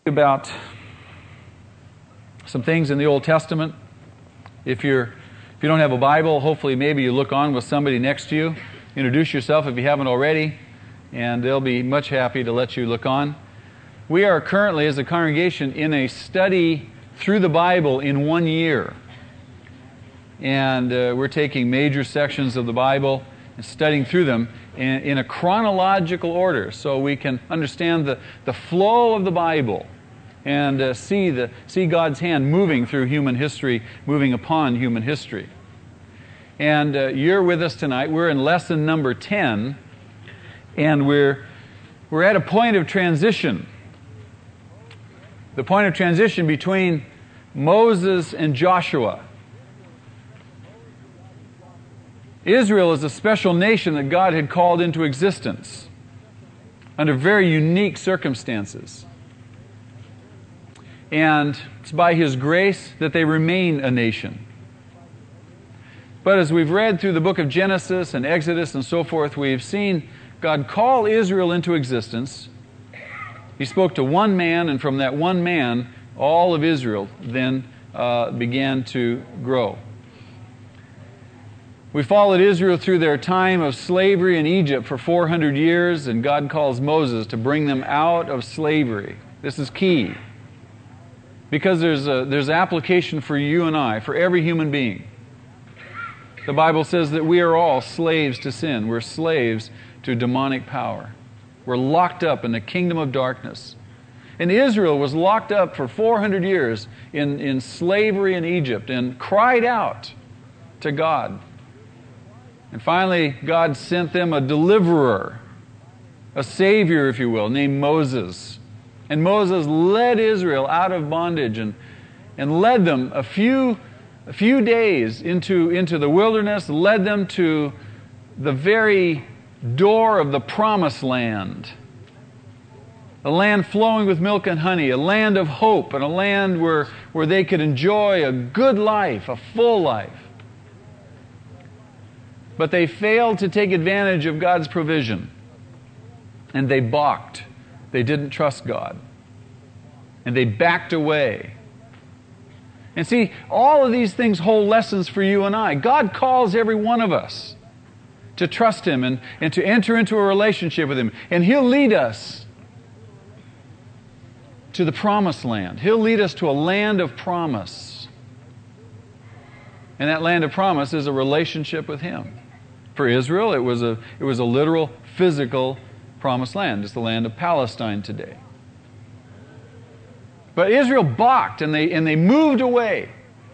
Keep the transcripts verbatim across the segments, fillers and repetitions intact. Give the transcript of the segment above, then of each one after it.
About some things in the Old Testament. If you're if you don't have a Bible, hopefully maybe you look on with somebody next to you. Introduce yourself if you haven't already, and they'll be much happy to let you look on. We are currently, as a congregation, in a study through the Bible in one year. And uh, we're taking major sections of the Bible and studying through them in, in a chronological order so we can understand the, the flow of the Bible and uh, see the see God's hand moving through human history, moving upon human history. And uh, you're with us tonight. We're in lesson number ten, and we're we're at a point of transition. The point of transition between Moses and Joshua. Israel is a special nation that God had called into existence under very unique circumstances. And it's by His grace that they remain a nation. But as we've read through the book of Genesis and Exodus and so forth, we've seen God call Israel into existence. He spoke to one man, and from that one man, all of Israel then uh, began to grow. We followed Israel through their time of slavery in Egypt for four hundred years, and God calls Moses to bring them out of slavery. This is key. Because there's a, there's application for you and I, for every human being. The Bible says that we are all slaves to sin. We're slaves to demonic power. We're locked up in the kingdom of darkness. And Israel was locked up for four hundred years in, in slavery in Egypt and cried out to God. And finally, God sent them a deliverer, a savior, if you will, named Moses. And Moses led Israel out of bondage and, and led them a few, a few days into, into the wilderness, led them to the very door of the promised land. A land flowing with milk and honey, a land of hope, and a land where, where they could enjoy a good life, a full life. But they failed to take advantage of God's provision. And they balked. They didn't trust God. And they backed away. And see, all of these things hold lessons for you and I. God calls every one of us to trust Him and, and to enter into a relationship with Him. And He'll lead us to the promised land. He'll lead us to a land of promise. And that land of promise is a relationship with Him. For Israel, it was a, it was a literal, physical promised land. It's the land of Palestine today. But Israel balked and they, and they moved away.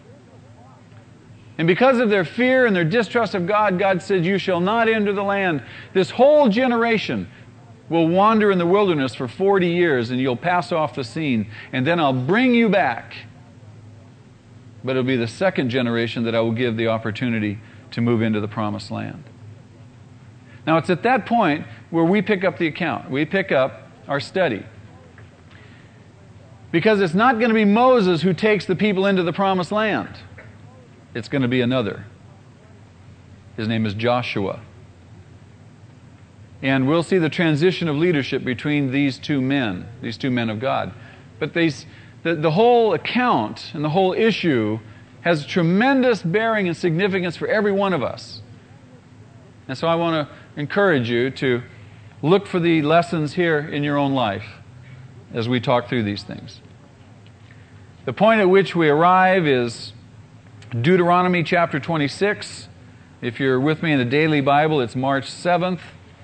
And because of their fear and their distrust of God, God said, "You shall not enter the land. This whole generation will wander in the wilderness for forty years, and you'll pass off the scene. And then I'll bring you back. But it'll be the second generation that I will give the opportunity to move into the promised land." Now, it's at that point where we pick up the account. We pick up our study. Because it's not going to be Moses who takes the people into the promised land. It's going to be another. His name is Joshua. And we'll see the transition of leadership between these two men, these two men of God. But these, the, the whole account and the whole issue has tremendous bearing and significance for every one of us. And so I want to encourage you to look for the lessons here in your own life as we talk through these things. The point at which we arrive is Deuteronomy chapter twenty-six. If you're with me in the Daily Bible, it's March seventh.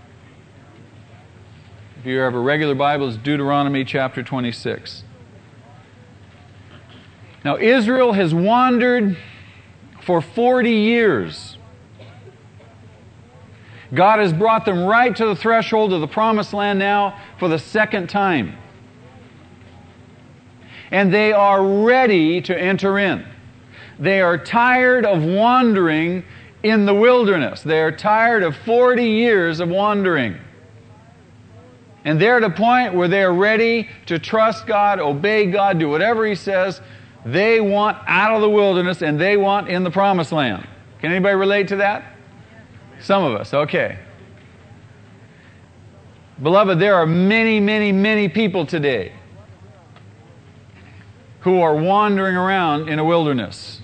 If you have a regular Bible, it's Deuteronomy chapter twenty-six. Now, Israel has wandered for forty years. God has brought them right to the threshold of the promised land now for the second time. And they are ready to enter in. They are tired of wandering in the wilderness. They are tired of forty years of wandering. And they're at a point where they are ready to trust God, obey God, do whatever He says. They want out of the wilderness and they want in the promised land. Can anybody relate to that? Some of us, okay. Beloved, there are many, many, many people today who are wandering around in a wilderness.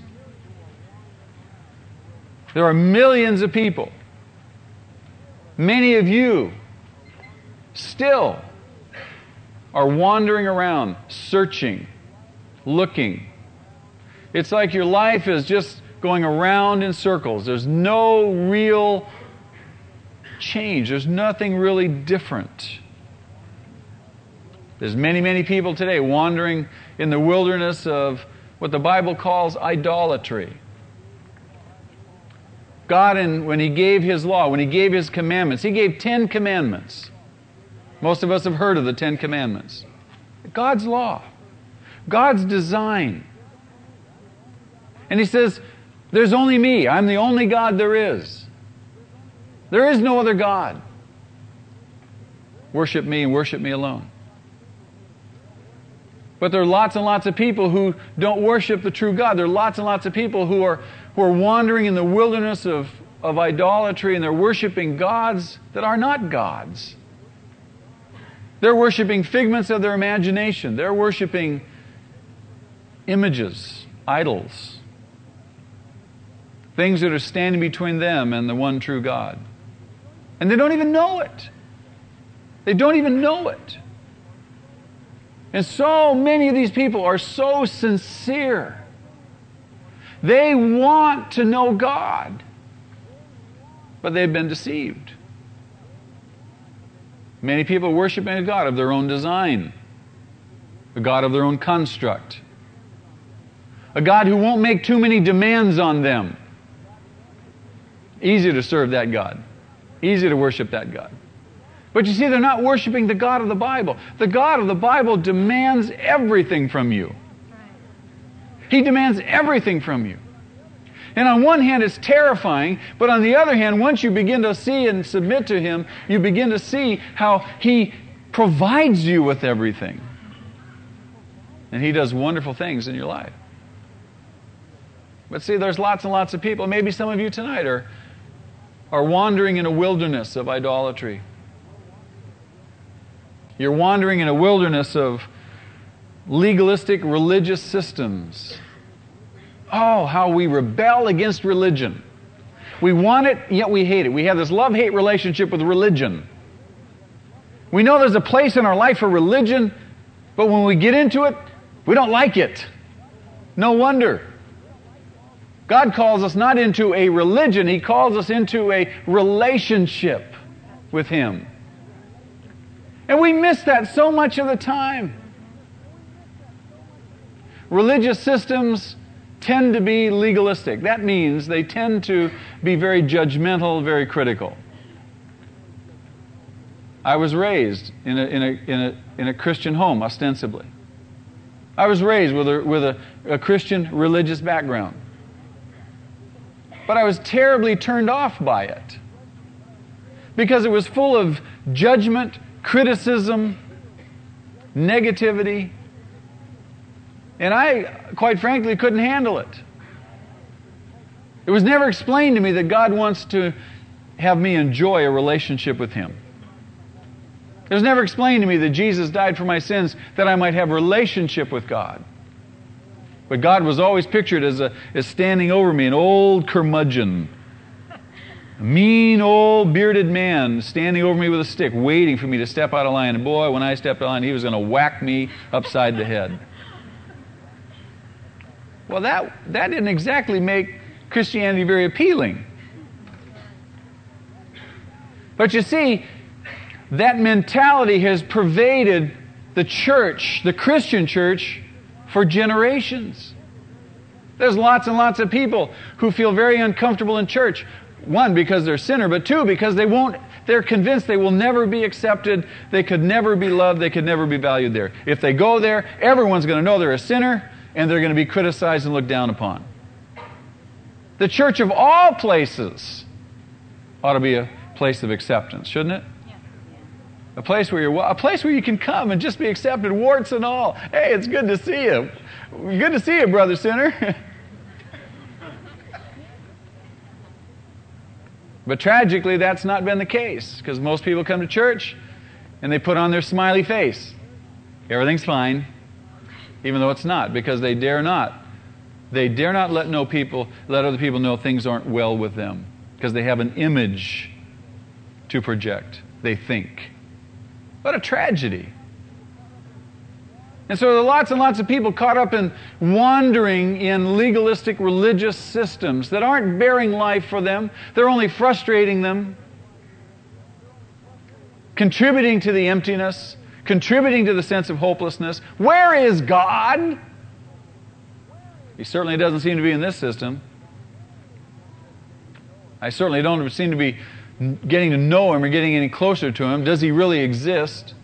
There are millions of people. Many of you still are wandering around, searching, looking. It's like your life is just going around in circles. There's no real change. There's nothing really different. There's many, many people today wandering in the wilderness of what the Bible calls idolatry. God, in, when He gave His law, when He gave His commandments, He gave ten commandments. Most of us have heard of the Ten Commandments. God's law. God's design. And He says, there's only me. I'm the only God there is. There is no other God. Worship me and worship me alone. But there are lots and lots of people who don't worship the true God. There are lots and lots of people who are, who are wandering in the wilderness of, of idolatry, and they're worshiping gods that are not gods. They're worshiping figments of their imagination. They're worshiping images, idols, things that are standing between them and the one true God. And they don't even know it. They don't even know it. And so many of these people are so sincere. They want to know God, but they've been deceived. Many people worshiping a God of their own design, a God of their own construct, a God who won't make too many demands on them. Easy to serve that God. Easy to worship that God. But you see, they're not worshiping the God of the Bible. The God of the Bible demands everything from you. He demands everything from you. And on one hand, it's terrifying, but on the other hand, once you begin to see and submit to Him, you begin to see how He provides you with everything. And He does wonderful things in your life. But see, there's lots and lots of people, maybe some of you tonight are, are wandering in a wilderness of idolatry. You're wandering in a wilderness of legalistic religious systems. Oh, how we rebel against religion. We want it, yet we hate it. We have this love-hate relationship with religion. We know there's a place in our life for religion, but when we get into it, we don't like it. No wonder. God calls us not into a religion, He calls us into a relationship with Him. And we miss that so much of the time. Religious systems tend to be legalistic. That means they tend to be very judgmental, very critical. I was raised in a, in a, in a, in a Christian home, ostensibly. I was raised with, a, with a, a Christian religious background. But I was terribly turned off by it because it was full of judgment, criticism, negativity. And I, quite frankly, couldn't handle it. It was never explained to me that God wants to have me enjoy a relationship with Him. It was never explained to me that Jesus died for my sins that I might have a relationship with God. But God was always pictured as, a, as standing over me, an old curmudgeon, a mean old bearded man standing over me with a stick, waiting for me to step out of line. And boy, when I stepped out of line, he was going to whack me upside the head. Well, that, that didn't exactly make Christianity very appealing. But you see, that mentality has pervaded the church, the Christian church, for generations. There's lots and lots of people who feel very uncomfortable in church. One, because they're a sinner, but two, because they won't, they're convinced they will never be accepted, they could never be loved, they could never be valued there. If they go there, everyone's going to know they're a sinner, and they're going to be criticized and looked down upon. The church of all places ought to be a place of acceptance, shouldn't it? A place where you're, a place where you can come and just be accepted, warts and all. Hey, it's good to see you. Good to see you, brother sinner. But tragically, that's not been the case, because most people come to church and they put on their smiley face. Everything's fine. even though it's not, because they dare not. They dare not let no people, let other people know things aren't well with them, because they have an image to project. They think. What a tragedy. And so there are lots and lots of people caught up in wandering in legalistic religious systems that aren't bearing life for them. They're only frustrating them, contributing to the emptiness, contributing to the sense of hopelessness. Where is God? He certainly doesn't seem to be in this system. I certainly don't seem to be getting to know Him or getting any closer to Him. Does He really exist?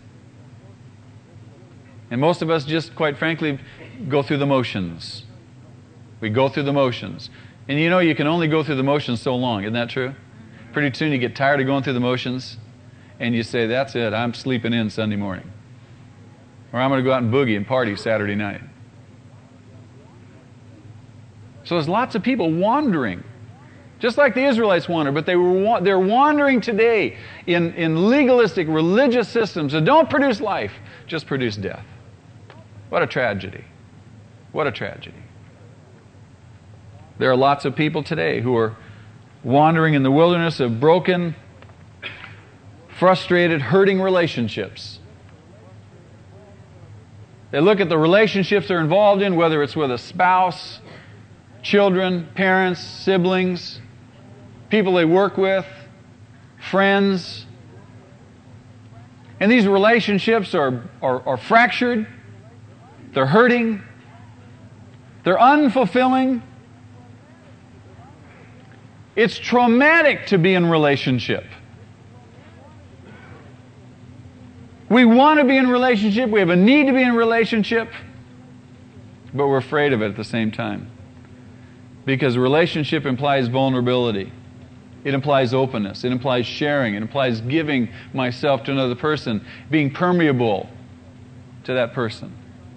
And most of us just, quite frankly, go through the motions. We go through the motions. And you know, you can only go through the motions so long. Isn't that true? Pretty soon you get tired of going through the motions, and you say, that's it, I'm sleeping in Sunday morning. Or I'm going to go out and boogie and party Saturday night. So there's lots of people wandering, just like the Israelites wandered, but they were they're wandering today in, in legalistic religious systems that don't produce life, just produce death. What a tragedy. What a tragedy. There are lots of people today who are wandering in the wilderness of broken, frustrated, hurting relationships. They look at the relationships they're involved in, whether it's with a spouse, children, parents, siblings, people they work with, friends. And these relationships are, are, are fractured, they're hurting, they're unfulfilling. It's traumatic to be in relationship. We want to be in relationship, we have a need to be in relationship, but we're afraid of it at the same time. Because relationship implies vulnerability. It implies openness. It implies sharing. It implies giving myself to another person, being permeable to that person.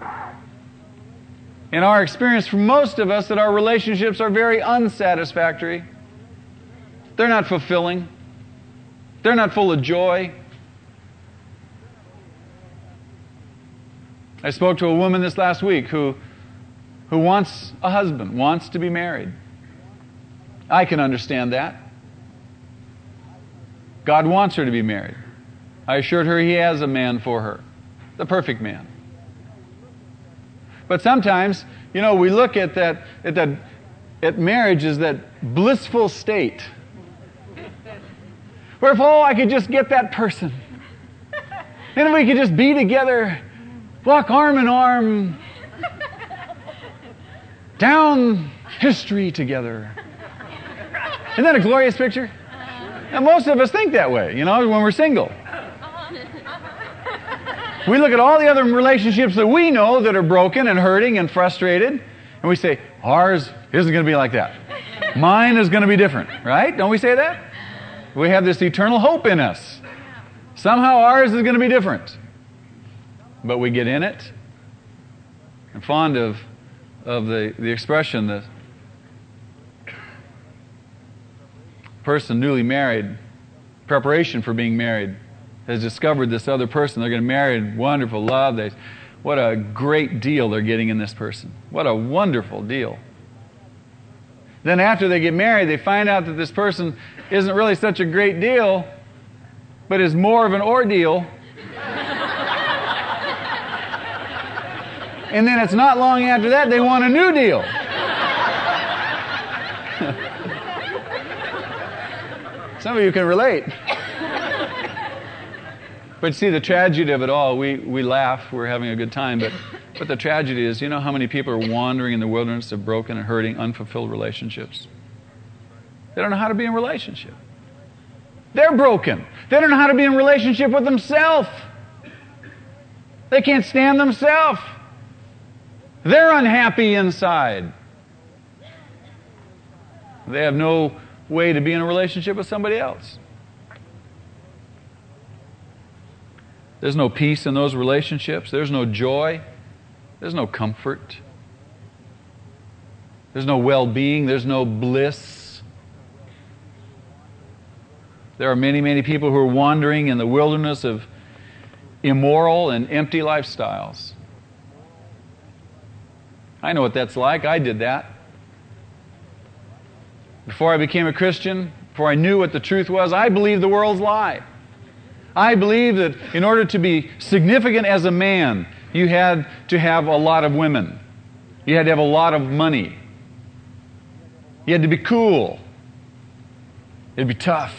In our experience, for most of us, that our relationships are very unsatisfactory. They're not fulfilling. They're not full of joy. I spoke to a woman this last week who who wants a husband, wants to be married. I can understand that. God wants her to be married. I assured her He has a man for her, the perfect man. But sometimes, you know, we look at that, at that, at marriage as that blissful state where if, oh, I could just get that person, and if we could just be together, walk arm in arm, down history together. Isn't that a glorious picture? And most of us think that way, you know, when we're single. We look at all the other relationships that we know that are broken and hurting and frustrated, and we say, ours isn't going to be like that. Mine is going to be different, right? Don't we say that? We have this eternal hope in us. Somehow ours is going to be different. But we get in it. I'm fond of, of the, the expression that person newly married, preparation for being married, has discovered this other person. They're going to marry, wonderful love. They, what a great deal they're getting in this person. What a wonderful deal. Then after they get married, they find out that this person isn't really such a great deal, but is more of an ordeal. And then it's not long after that they want a new deal. Some of you can relate. But see, the tragedy of it all, we, we laugh, we're having a good time, but, but the tragedy is, you know how many people are wandering in the wilderness of broken and hurting, unfulfilled relationships? They don't know how to be in relationship. They're broken. They don't know how to be in relationship with themselves. They can't stand themselves. They're unhappy inside. They have no way to be in a relationship with somebody else. There's no peace in those relationships. There's no joy. There's no comfort. There's no well-being. There's no bliss. There are many, many people who are wandering in the wilderness of immoral and empty lifestyles. I know what that's like. I did that. Before I became a Christian, before I knew what the truth was, I believed the world's lie. I believed that in order to be significant as a man, you had to have a lot of women. You had to have a lot of money. You had to be cool. It'd be tough.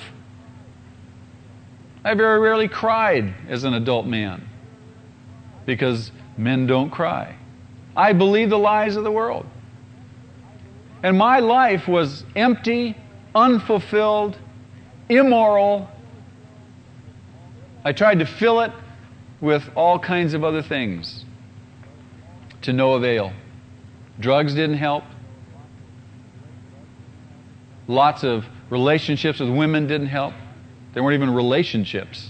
I very rarely cried as an adult man because men don't cry. I believed the lies of the world. And my life was empty, unfulfilled, immoral. I tried to fill it with all kinds of other things to no avail. Drugs didn't help. Lots of relationships with women didn't help. They weren't even relationships.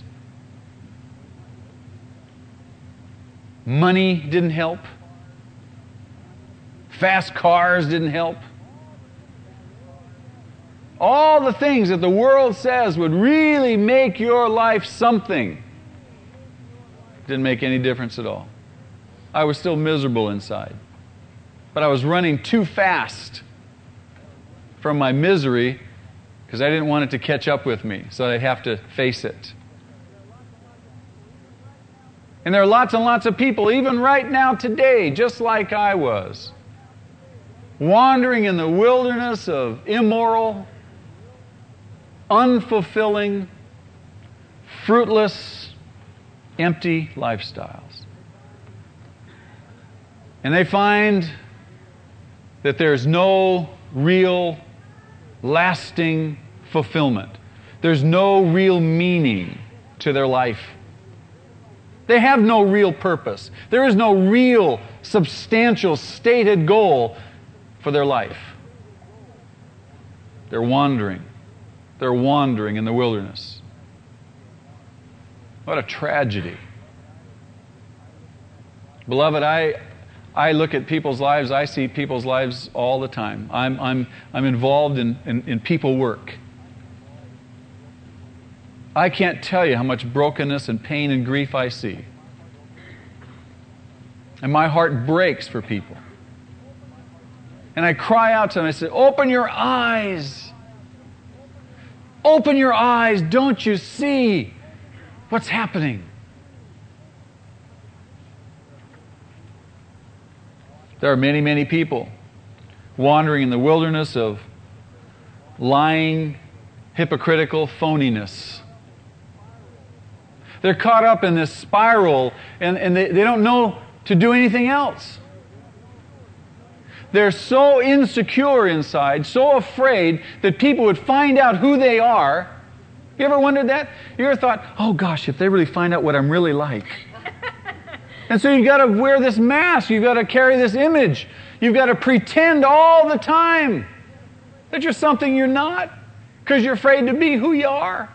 Money didn't help. Fast cars didn't help. All the things that the world says would really make your life something didn't make any difference at all. I was still miserable inside. But I was running too fast from my misery because I didn't want it to catch up with me, so I'd have to face it. And there are lots and lots of people, even right now today, just like I was, wandering in the wilderness of immoral, unfulfilling, fruitless, empty lifestyles. And they find that there's no real, lasting fulfillment. There's no real meaning to their life. They have no real purpose. There is no real, substantial, stated goal for their life. They're wandering. They're wandering in the wilderness. What a tragedy. Beloved, I I look at people's lives, I see people's lives all the time. I'm I'm I'm involved in, in, in people work. I can't tell you how much brokenness and pain and grief I see. And my heart breaks for people. And I cry out to them, I say, open your eyes. Open your eyes. Don't you see what's happening? There are many, many people wandering in the wilderness of lying, hypocritical phoniness. They're caught up in this spiral and, and they, they don't know to do anything else. They're so insecure inside, so afraid that people would find out who they are. You ever wondered that? You ever thought, oh gosh, if they really find out what I'm really like. And so you've got to wear this mask. You've got to carry this image. You've got to pretend all the time that you're something you're not because you're afraid to be who you are.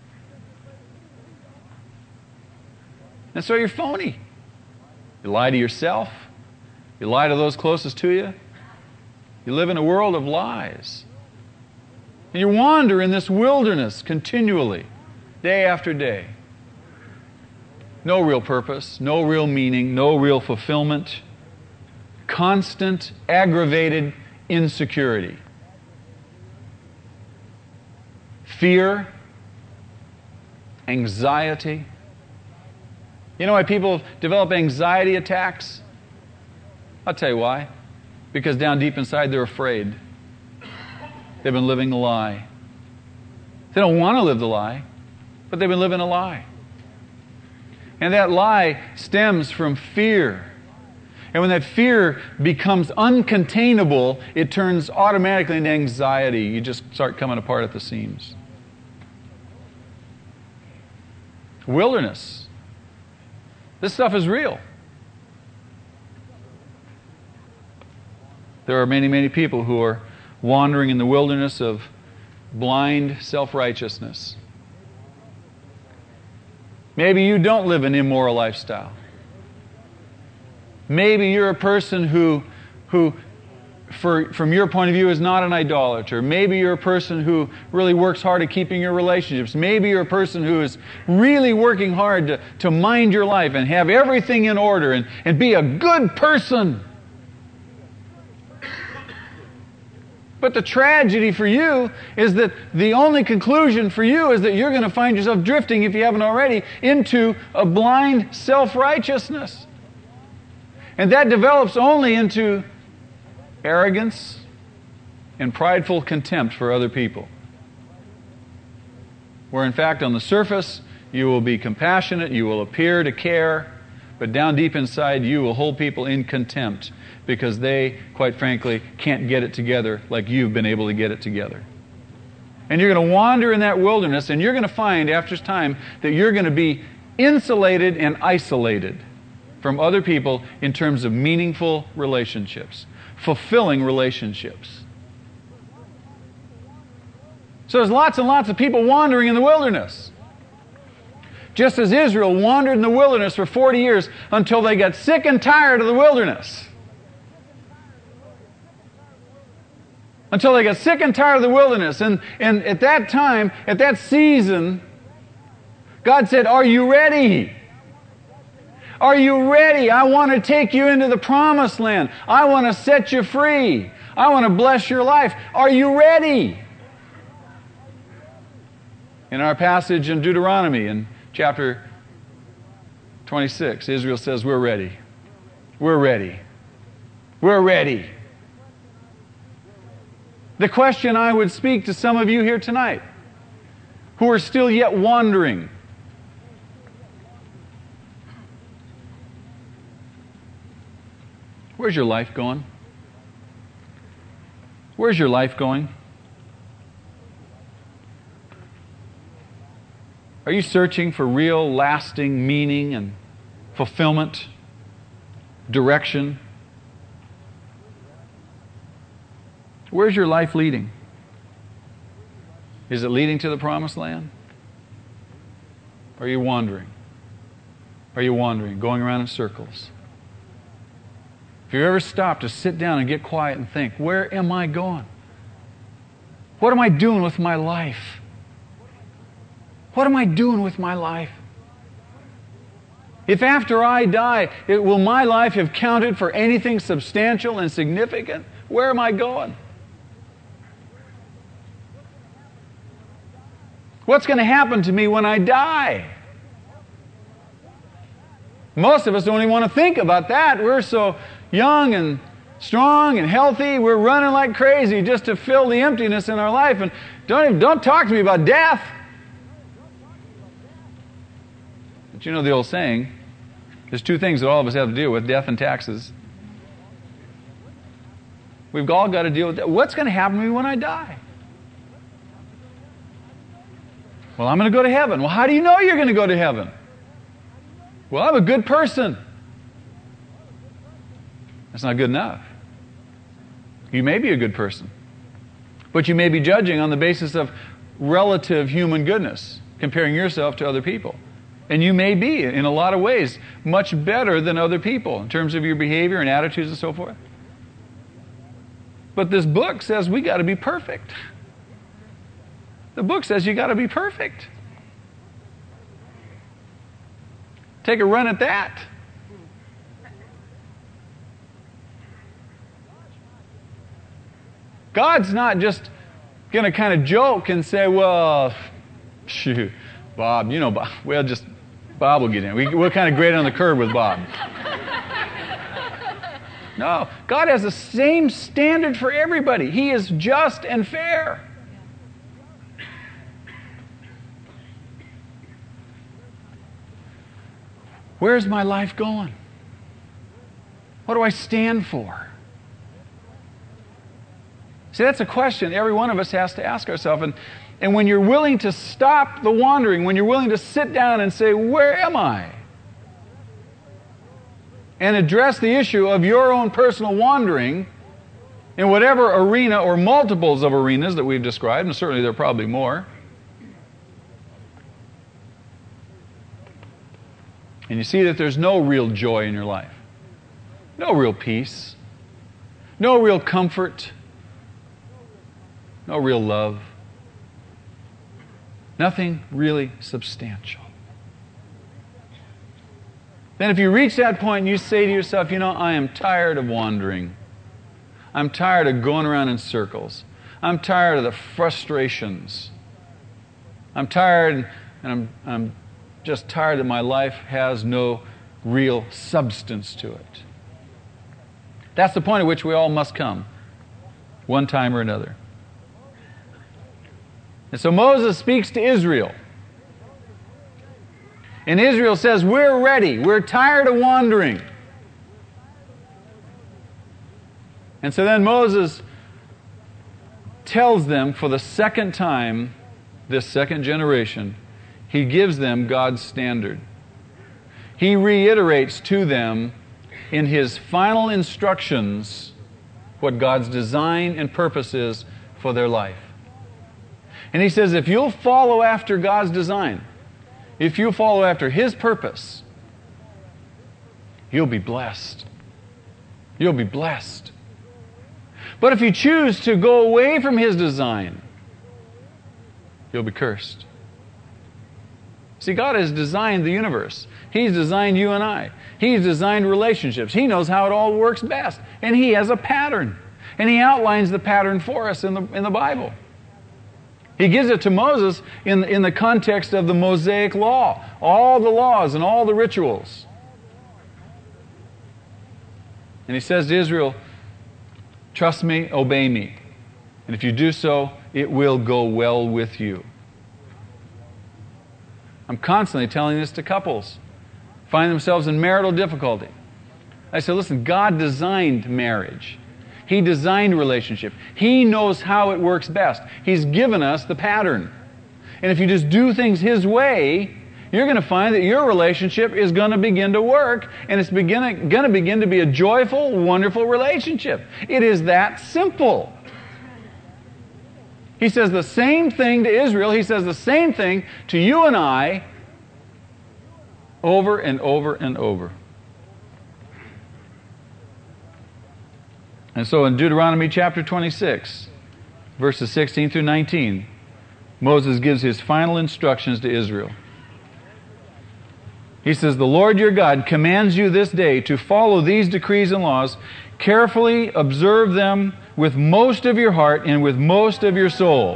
And so you're phony. You lie to yourself. You lie to those closest to you. You live in a world of lies. And you wander in this wilderness continually, day after day. No real purpose, no real meaning, no real fulfillment. Constant, aggravated insecurity. Fear, anxiety. You know why people develop anxiety attacks? I'll tell you why. Because down deep inside they're afraid. They've been living a lie. They don't want to live the lie, but they've been living a lie. And that lie stems from fear. And when that fear becomes uncontainable, it turns automatically into anxiety. You just start coming apart at the seams. Wilderness. This stuff is real. There are many, many people who are wandering in the wilderness of blind self-righteousness. Maybe you don't live an immoral lifestyle. Maybe you're a person who, who for, from your point of view, is not an idolater. Maybe you're a person who really works hard at keeping your relationships. Maybe you're a person who is really working hard to, to mind your life and have everything in order and, and be a good person. But the tragedy for you is that the only conclusion for you is that you're going to find yourself drifting, if you haven't already, into a blind self-righteousness. And that develops only into arrogance and prideful contempt for other people. Where in fact on the surface you will be compassionate, you will appear to care, but down deep inside you will hold people in contempt because they, quite frankly, can't get it together like you've been able to get it together. And you're going to wander in that wilderness, and you're going to find after time that you're going to be insulated and isolated from other people in terms of meaningful relationships, fulfilling relationships. So there's lots and lots of people wandering in the wilderness. Just as Israel wandered in the wilderness for forty years until they got sick and tired of the wilderness. Until they got sick and tired of the wilderness. And, and at that time, at that season, God said, are you ready? Are you ready? I want to take you into the promised land. I want to set you free. I want to bless your life. Are you ready? In our passage in Deuteronomy, in chapter twenty-six, Israel says, we're ready. We're ready. We're ready. The question I would speak to some of you here tonight who are still yet wandering. Where's your life going? Where's your life going? Are you searching for real, lasting meaning and fulfillment, direction? Where's your life leading? Is it leading to the promised land? Or are you wandering? Are you wandering, going around in circles? If you ever stop to sit down and get quiet and think, where am I going? What am I doing with my life? What am I doing with my life? If after I die, it, will my life have counted for anything substantial and significant? Where am I going? What's going to happen to me when I die? Most of us don't even want to think about that. We're so young and strong and healthy. We're running like crazy just to fill the emptiness in our life. And don't even, don't talk to me about death. But you know the old saying, there's two things that all of us have to deal with, death and taxes. We've all got to deal with that. What's going to happen to me when I die? Well, I'm going to go to heaven. Well, how do you know you're going to go to heaven? Well, I'm a good person. That's not good enough. You may be a good person, but you may be judging on the basis of relative human goodness, comparing yourself to other people. And you may be, in a lot of ways, much better than other people in terms of your behavior and attitudes and so forth. But this book says we got to be perfect. The book says you got to be perfect. Take a run at that. God's not just going to kind of joke and say, well, shoot, Bob, you know, Bob, well, just, Bob will get in. We, we're kind of great on the curve with Bob. No, God has the same standard for everybody. He is just and fair. Where's my life going? What do I stand for? See, that's a question every one of us has to ask ourselves. And, and when you're willing to stop the wandering, when you're willing to sit down and say, where am I? And address the issue of your own personal wandering in whatever arena or multiples of arenas that we've described, and certainly there are probably more. And you see that there's no real joy in your life, no real peace, no real comfort, no real love, nothing really substantial. Then if you reach that point and you say to yourself, you know, I am tired of wandering. I'm tired of going around in circles. I'm tired of the frustrations. I'm tired, and I'm, I'm just tired that my life has no real substance to it. That's the point at which we all must come, one time or another. And so Moses speaks to Israel. And Israel says, we're ready. We're tired of wandering. And so then Moses tells them for the second time, this second generation, he gives them God's standard. He reiterates to them in his final instructions what God's design and purpose is for their life. And he says, if you'll follow after God's design, if you follow after his purpose, you'll be blessed. You'll be blessed. But if you choose to go away from his design, you'll be cursed. See, God has designed the universe. He's designed you and I. He's designed relationships. He knows how it all works best. And he has a pattern. And he outlines the pattern for us in the, in the Bible. He gives it to Moses in, in the context of the Mosaic law. All the laws and all the rituals. And he says to Israel, trust me, obey me. And if you do so, it will go well with you. I'm constantly telling this to couples. Find themselves in marital difficulty. I say, listen, God designed marriage. He designed relationship. He knows how it works best. He's given us the pattern. And if you just do things his way, you're going to find that your relationship is going to begin to work, and it's begin, going to begin to be a joyful, wonderful relationship. It is that simple. He says the same thing to Israel. He says the same thing to you and I over and over and over. And so in Deuteronomy chapter twenty-six, verses sixteen through nineteen, Moses gives his final instructions to Israel. He says, the Lord your God commands you this day to follow these decrees and laws, carefully observe them with most of your heart and with most of your soul.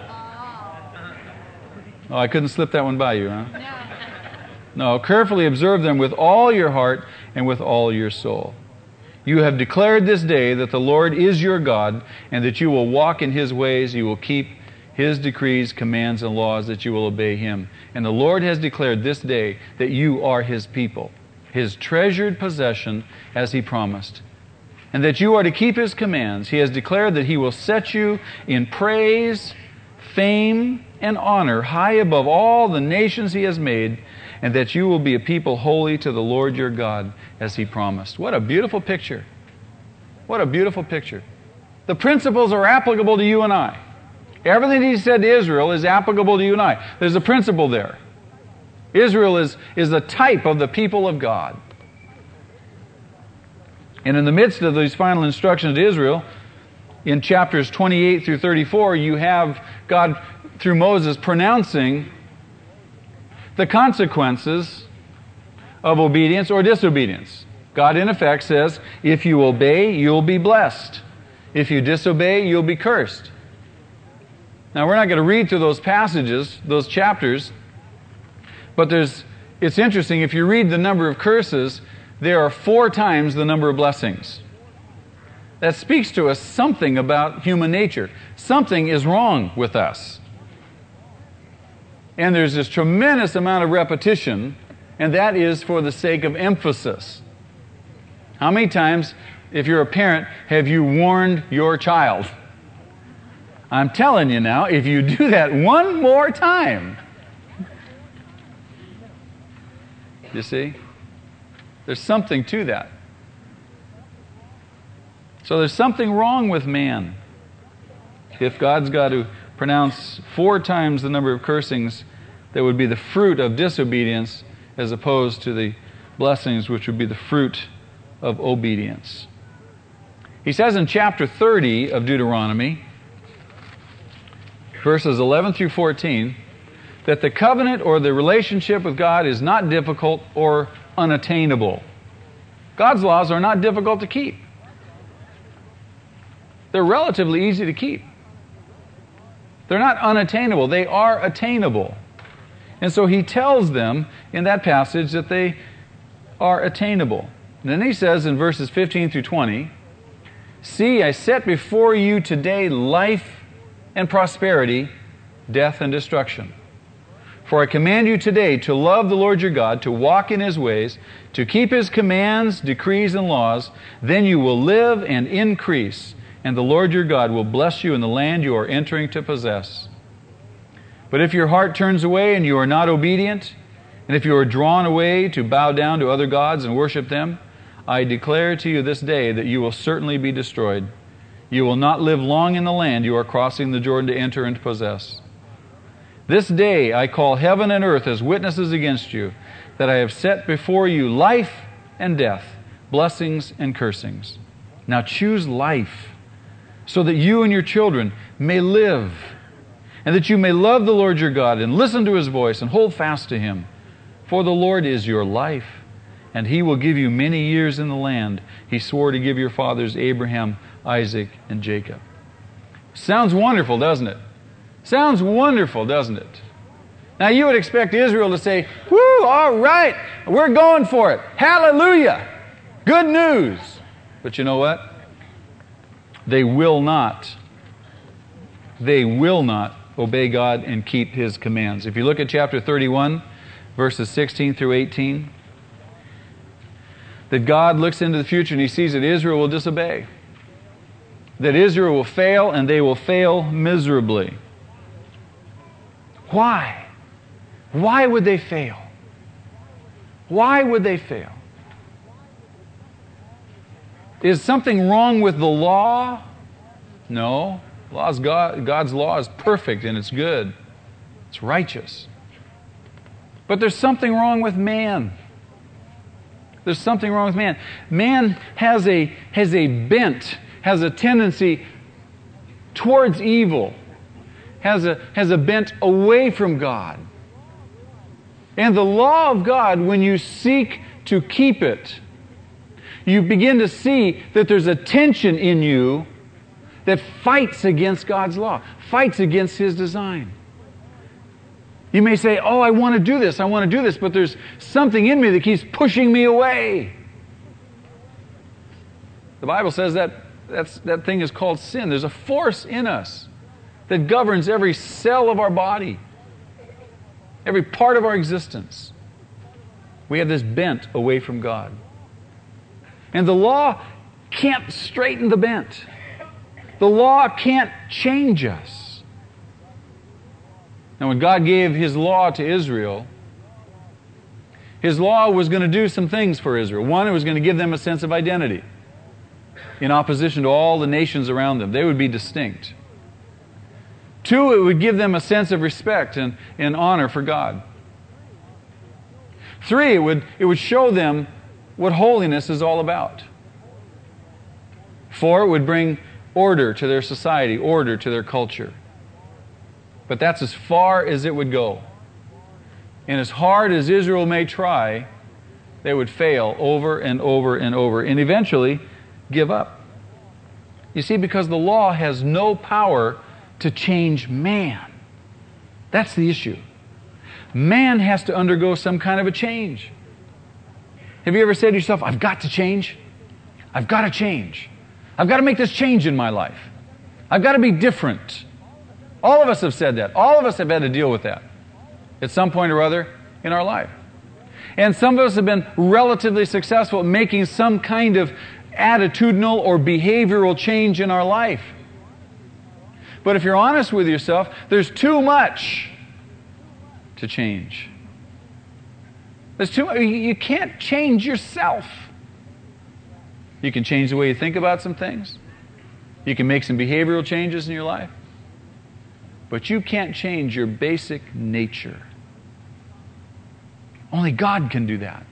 Oh, I couldn't slip that one by you, huh? No, carefully observe them with all your heart and with all your soul. You have declared this day that the Lord is your God, and that you will walk in his ways, you will keep his decrees, commands, and laws, that you will obey him. And the Lord has declared this day that you are his people, his treasured possession, as he promised, and that you are to keep his commands. He has declared that he will set you in praise, fame, and honor high above all the nations he has made, and that you will be a people holy to the Lord your God, as he promised. What a beautiful picture. What a beautiful picture. The principles are applicable to you and I. Everything he said to Israel is applicable to you and I. There's a principle there. Israel is, is a type of the people of God. And in the midst of these final instructions to Israel, in chapters twenty-eight through thirty-four, you have God, through Moses, pronouncing the consequences of obedience or disobedience. God, in effect, says, if you obey, you'll be blessed. If you disobey, you'll be cursed. Now, we're not going to read through those passages, those chapters, but there's, it's interesting, if you read the number of curses, there are four times the number of blessings. That speaks to us something about human nature. Something is wrong with us. And there's this tremendous amount of repetition, and that is for the sake of emphasis. How many times, if you're a parent, have you warned your child? I'm telling you now, if you do that one more time, you see, there's something to that. So there's something wrong with man. If God's got to pronounce four times the number of cursings that would be the fruit of disobedience, as opposed to the blessings which would be the fruit of obedience. He says in chapter thirty of Deuteronomy, verses eleven through fourteen, that the covenant or the relationship with God is not difficult or unattainable. God's laws are not difficult to keep. They're relatively easy to keep. They're not unattainable. They are attainable. And so he tells them in that passage that they are attainable. And then he says in verses fifteen through twenty, "See, I set before you today life and prosperity, death and destruction. For I command you today to love the Lord your God, to walk in His ways, to keep His commands, decrees, and laws. Then you will live and increase, and the Lord your God will bless you in the land you are entering to possess. But if your heart turns away and you are not obedient, and if you are drawn away to bow down to other gods and worship them, I declare to you this day that you will certainly be destroyed. You will not live long in the land you are crossing the Jordan to enter and to possess. This day I call heaven and earth as witnesses against you, that I have set before you life and death, blessings and cursings. Now choose life, so that you and your children may live, and that you may love the Lord your God, and listen to His voice, and hold fast to Him. For the Lord is your life, and He will give you many years in the land He swore to give your fathers Abraham, Isaac, and Jacob." Sounds wonderful, doesn't it? Sounds wonderful, doesn't it? Now you would expect Israel to say, "Woo, all right, we're going for it. Hallelujah. Good news." But you know what? They will not. They will not obey God and keep His commands. If you look at chapter thirty-one, verses sixteen through eighteen, that God looks into the future and He sees that Israel will disobey. That Israel will fail, and they will fail miserably. Why? Why would they fail? Why would they fail? Is something wrong with the law? No. Law's God, God's law is perfect and it's good. It's righteous. But there's something wrong with man. There's something wrong with man. Man has a, has a bent, has a tendency towards evil, has a, has a bent away from God. And the law of God, when you seek to keep it, you begin to see that there's a tension in you that fights against God's law, fights against His design. You may say, "Oh, I want to do this, I want to do this," but there's something in me that keeps pushing me away. The Bible says that that's, that thing is called sin. There's a force in us that governs every cell of our body, every part of our existence. We have this bent away from God. And the law can't straighten the bent. The law can't change us. Now, when God gave His law to Israel, His law was going to do some things for Israel. One, it was going to give them a sense of identity in opposition to all the nations around them. They would be distinct. Two, it would give them a sense of respect and, and honor for God. Three, it would, it would show them what holiness is all about. Four, it would bring order to their society, order to their culture. But that's as far as it would go. And as hard as Israel may try, they would fail over and over and over, and eventually give up. You see, because the law has no power to change man. That's the issue. Man has to undergo some kind of a change. Have you ever said to yourself, "I've got to change. I've got to change. I've got to make this change in my life. I've got to be different." All of us have said that. All of us have had to deal with that at some point or other in our life. And some of us have been relatively successful at making some kind of attitudinal or behavioral change in our life. But if you're honest with yourself, there's too much to change. There's too much. You can't change yourself. You can change the way you think about some things. You can make some behavioral changes in your life. But you can't change your basic nature. Only God can do that.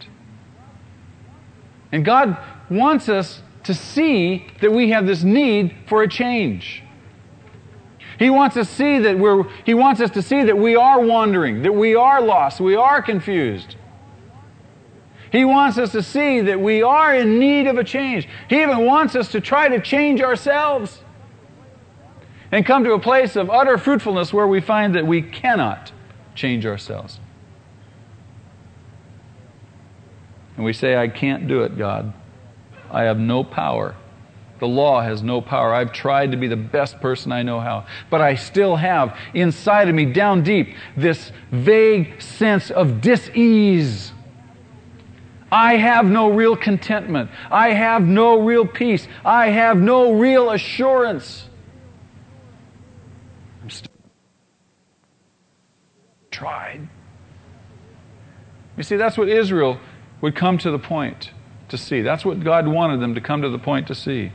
And God wants us to see that we have this need for a change. He wants us to see that we're He wants us to see that we are wandering, that we are lost, we are confused. He wants us to see that we are in need of a change. He even wants us to try to change ourselves. and come to a place of utter fruitfulness where we find that we cannot change ourselves. And we say, I can't do it, God. I have no power. The law has no power. I've tried to be the best person I know how. But I still have inside of me, down deep, this vague sense of dis-ease. I have no real contentment. I have no real peace. I have no real assurance. I'm still tried. You see, that's what Israel would come to the point to see. That's what God wanted them to come to the point to see.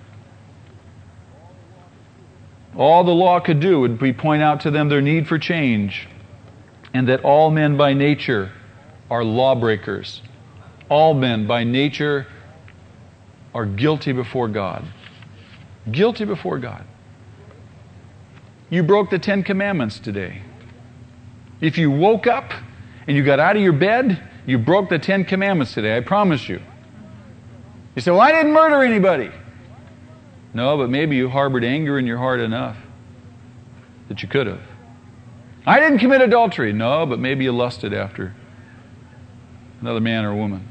All the law could do would be point out to them their need for change, and that all men by nature are lawbreakers. All men by nature are guilty before God. Guilty before God. You broke the Ten Commandments today. If you woke up and you got out of your bed, you broke the Ten Commandments today, I promise you. You say, well, I didn't murder anybody. No, but maybe you harbored anger in your heart enough that you could have. I didn't commit adultery. No, but maybe you lusted after another man or woman.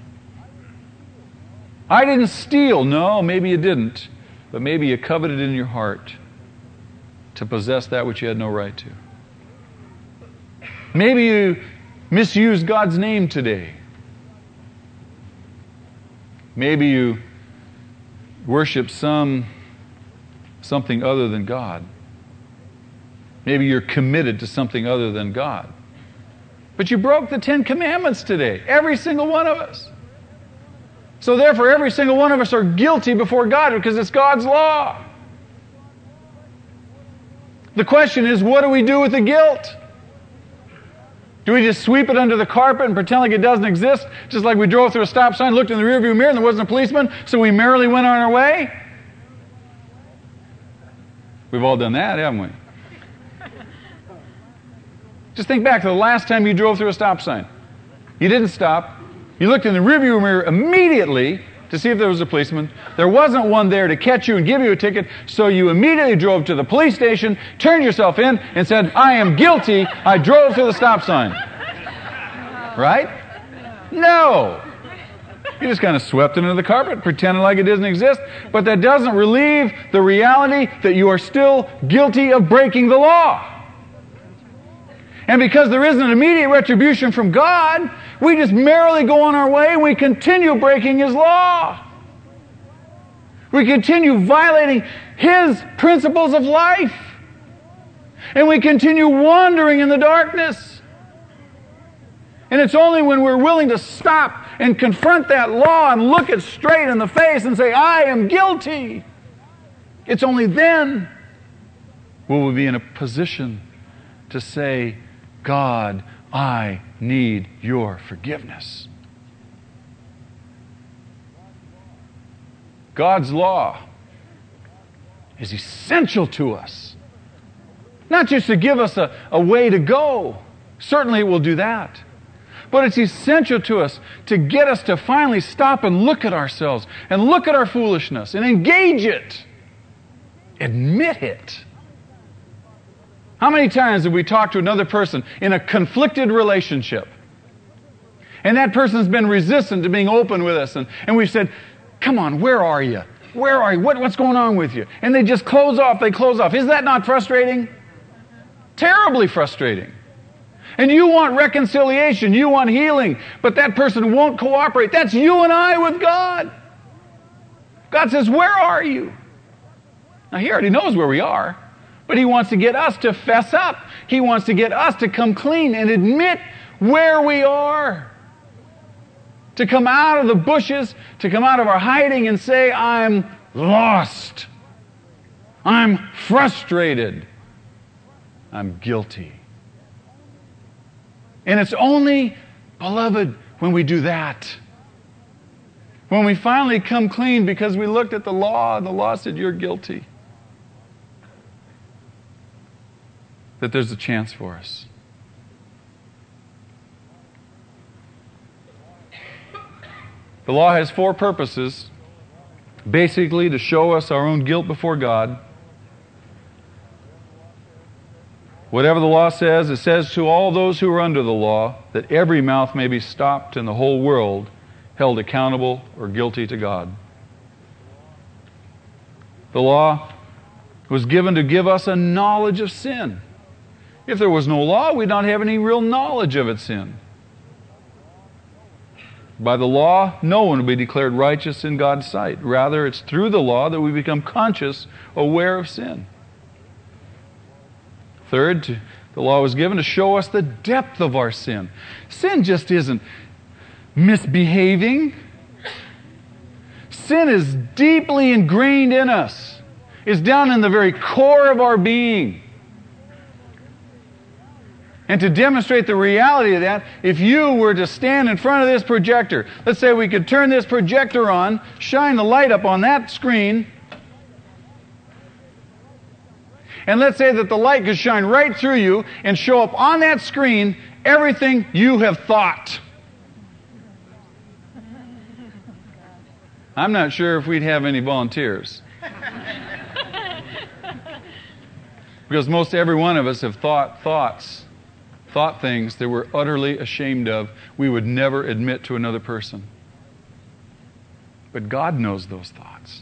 I didn't steal. No, maybe you didn't. But maybe you coveted in your heart to possess that which you had no right to. Maybe you misused God's name today. Maybe you worship some something other than God. Maybe you're committed to something other than God. But you broke the Ten Commandments today. Every single one of us. So therefore, every single one of us are guilty before God because it's God's law. The question is, what do we do with the guilt? Do we just sweep it under the carpet and pretend like it doesn't exist? Just like we drove through a stop sign, looked in the rearview mirror, and there wasn't a policeman, so we merrily went on our way? We've all done that, haven't we? Just think back to the last time you drove through a stop sign. You didn't stop. You looked in the rearview mirror immediately to see if there was a policeman. There wasn't one there to catch you and give you a ticket, so you immediately drove to the police station, turned yourself in, and said, I am guilty. I drove through the stop sign. Right? No. You just kind of swept it under the carpet, pretending like it doesn't exist. But that doesn't relieve the reality that you are still guilty of breaking the law. And because there isn't an immediate retribution from God, we just merrily go on our way and we continue breaking His law. We continue violating His principles of life. And we continue wandering in the darkness. And it's only when we're willing to stop and confront that law and look it straight in the face and say, I am guilty. It's only then will we be in a position to say, God, I need your forgiveness. God's law is essential to us. Not just to give us a, a way to go. Certainly it will do that. But it's essential to us to get us to finally stop and look at ourselves and look at our foolishness and engage it. Admit it. How many times have we talked to another person in a conflicted relationship? And that person's been resistant to being open with us. And, and we've said, come on, where are you? Where are you? What, what's going on with you? And they just close off. They close off. Is that not frustrating? Terribly frustrating. And you want reconciliation. You want healing. But that person won't cooperate. That's you and I with God. God says, where are you? Now, He already knows where we are. But He wants to get us to fess up. He wants to get us to come clean and admit where we are. To come out of the bushes, to come out of our hiding and say, I'm lost. I'm frustrated. I'm guilty. And it's only, beloved, when we do that, when we finally come clean because we looked at the law and the law said, you're guilty, that there's a chance for us. The law has four purposes. Basically, to show us our own guilt before God, Whatever the law says, it says to all those who are under the law, that every mouth may be stopped and the whole world held accountable or guilty to God. The law was given to give us a knowledge of sin. If there was no law, we'd not have any real knowledge of its sin. By the law, no one will be declared righteous in God's sight. Rather, it's through the law that we become conscious, aware of sin. Third, the law was given to show us the depth of our sin. Sin just isn't misbehaving. Sin is deeply ingrained in us. It's down in the very core of our being. And to demonstrate the reality of that, if you were to stand in front of this projector, let's say we could turn this projector on, shine the light up on that screen, and let's say that the light could shine right through you and show up on that screen everything you have thought. I'm not sure if we'd have any volunteers. Because most every one of us have thought thoughts, thought things that we're utterly ashamed of, we would never admit to another person. But God knows those thoughts.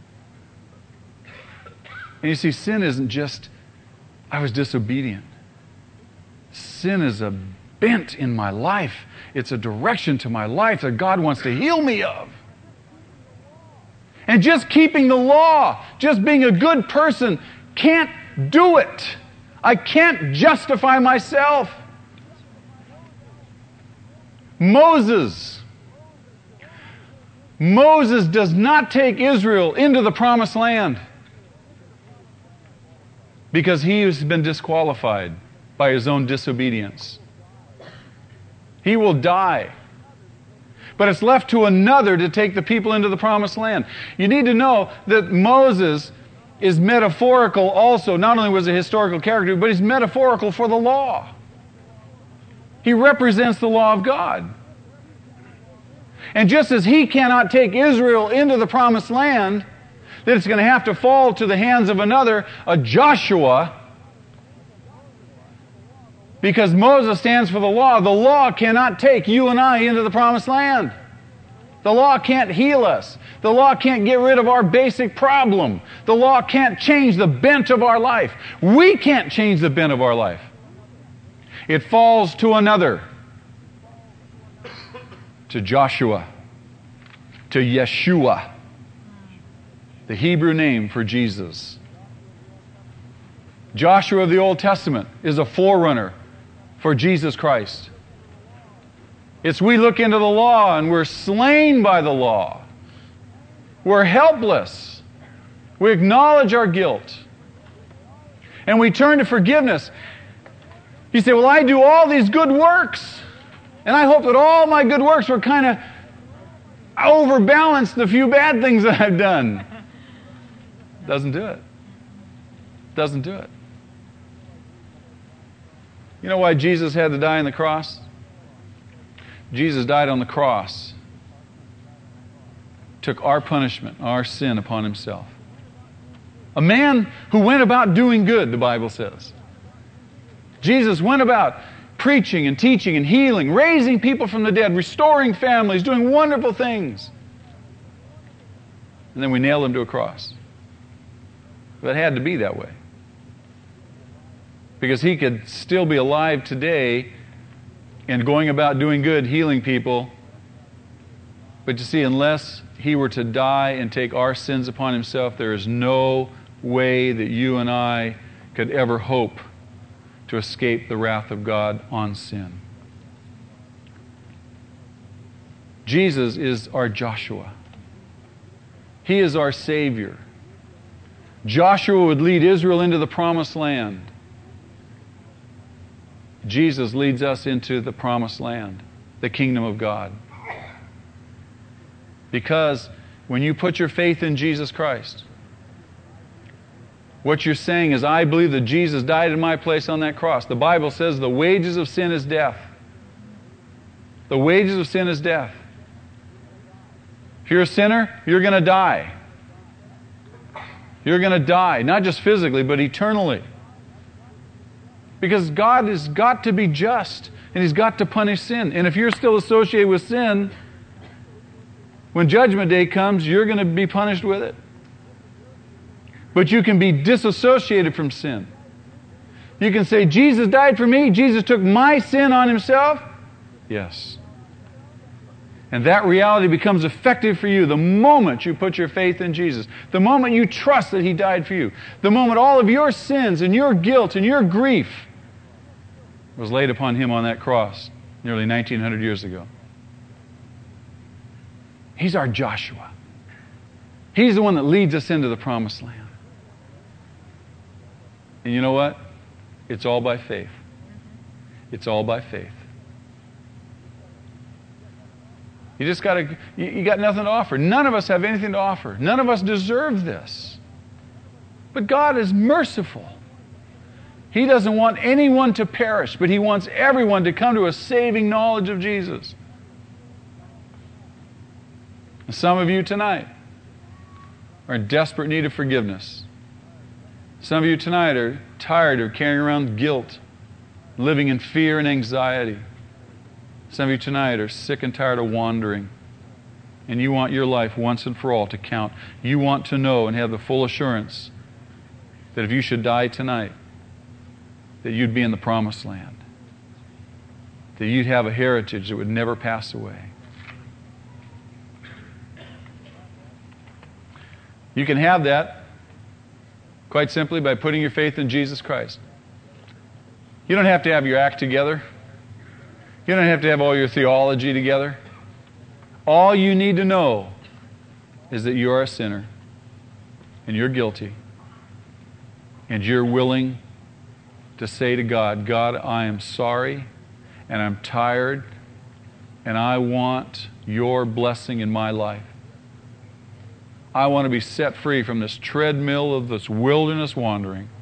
And you see, sin isn't just, I was disobedient. Sin is a bent in my life. It's a direction to my life that God wants to heal me of. And just keeping the law, just being a good person, can't do it. I can't justify myself. Moses. Moses does not take Israel into the promised land because he has been disqualified by his own disobedience. He will die. But it's left to another to take the people into the promised land. You need to know that Moses is metaphorical also. Not only was a historical character, but he's metaphorical for the law. He represents the law of God. And just as he cannot take Israel into the promised land, that it's going to have to fall to the hands of another, a Joshua, because Moses stands for the law. The law cannot take you and I into the promised land. The law can't heal us. The law can't get rid of our basic problem. The law can't change the bent of our life. We can't change the bent of our life. It falls to another, to Joshua, to Yeshua, the Hebrew name for Jesus. Joshua of the Old Testament is a forerunner for Jesus Christ. It's we look into the law and we're slain by the law. We're helpless. We acknowledge our guilt. And we turn to forgiveness. You say, well, I do all these good works. And I hope that all my good works were kind of overbalanced the few bad things that I've done. Doesn't do it. Doesn't do it. You know why Jesus had to die on the cross? Jesus died on the cross, took our punishment, our sin upon himself. A man who went about doing good, the Bible says. Jesus went about preaching and teaching and healing, raising people from the dead, restoring families, doing wonderful things. And then we nailed him to a cross. But it had to be that way. Because he could still be alive today and going about doing good, healing people. But you see, unless he were to die and take our sins upon himself, there is no way that you and I could ever hope to escape the wrath of God on sin. Jesus is our Joshua. He is our Savior. Joshua would lead Israel into the promised land. Jesus leads us into the promised land, the kingdom of God. Because when you put your faith in Jesus Christ, what you're saying is, I believe that Jesus died in my place on that cross. The Bible says the wages of sin is death. The wages of sin is death. If you're a sinner, you're going to die. You're going to die, not just physically, but eternally. Because God has got to be just, and He's got to punish sin. And if you're still associated with sin, when Judgment Day comes, you're going to be punished with it. But you can be disassociated from sin. You can say, Jesus died for me. Jesus took my sin on Himself. Yes. And that reality becomes effective for you the moment you put your faith in Jesus. The moment you trust that He died for you. The moment all of your sins and your guilt and your grief was laid upon Him on that cross nearly nineteen hundred years ago. He's our Joshua. He's the one that leads us into the promised land. And you know what? It's all by faith. It's all by faith. You just got to, you, you got nothing to offer. None of us have anything to offer. None of us deserve this. But God is merciful. He doesn't want anyone to perish, but He wants everyone to come to a saving knowledge of Jesus. And some of you tonight are in desperate need of forgiveness. Some of you tonight are tired of carrying around guilt, living in fear and anxiety. Some of you tonight are sick and tired of wandering, and you want your life once and for all to count. You want to know and have the full assurance that if you should die tonight, that you'd be in the promised land, that you'd have a heritage that would never pass away. You can have that quite simply by putting your faith in Jesus Christ. You don't have to have your act together. You don't have to have all your theology together. All you need to know is that you are a sinner and you're guilty and you're willing to say to God, God, I am sorry and I'm tired and I want your blessing in my life. I want to be set free from this treadmill of this wilderness wandering.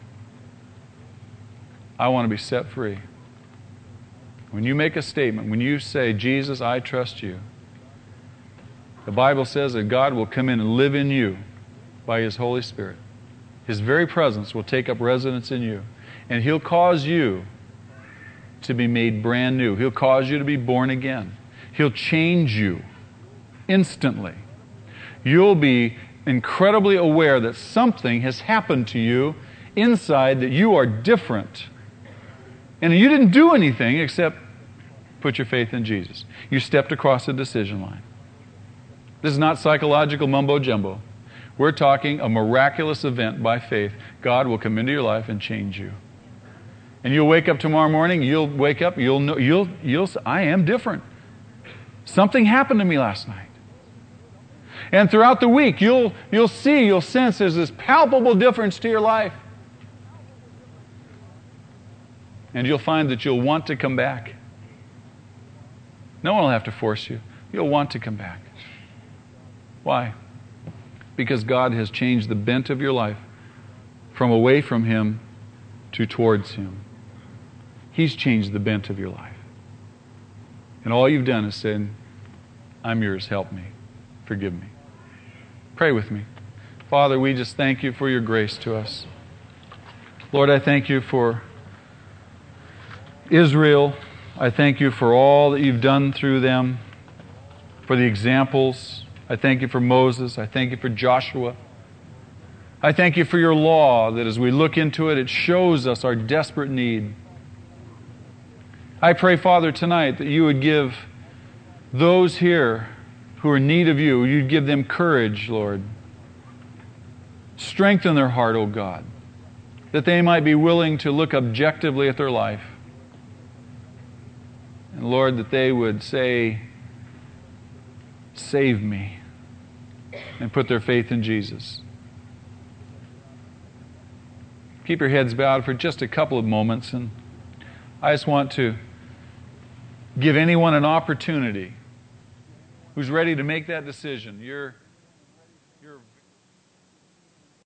I want to be set free. When you make a statement, when you say, Jesus, I trust you, the Bible says that God will come in and live in you by His Holy Spirit. His very presence will take up residence in you. And He'll cause you to be made brand new. He'll cause you to be born again. He'll change you instantly. You'll be incredibly aware that something has happened to you inside, that you are different. And you didn't do anything except put your faith in Jesus. You stepped across the decision line. This is not psychological mumbo-jumbo. We're talking a miraculous event by faith. God will come into your life and change you. And you'll wake up tomorrow morning, you'll wake up, you'll know, you'll, you'll, I am different. Something happened to me last night. And throughout the week, you'll, you'll see, you'll sense there's this palpable difference to your life. And you'll find that you'll want to come back. No one will have to force you. You'll want to come back. Why? Because God has changed the bent of your life from away from Him to towards Him. He's changed the bent of your life. And all you've done is said, I'm yours, help me, forgive me. Pray with me. Father, we just thank You for Your grace to us. Lord, I thank You for Israel. I thank You for all that You've done through them, for the examples. I thank You for Moses. I thank You for Joshua. I thank You for Your law, that as we look into it, it shows us our desperate need. I pray, Father, tonight that You would give those here who are in need of You, You'd give them courage, Lord. Strengthen their heart, O God, that they might be willing to look objectively at their life. And Lord, that they would say, save me, and put their faith in Jesus. Keep your heads bowed for just a couple of moments, and I just want to give anyone an opportunity who's ready to make that decision. You're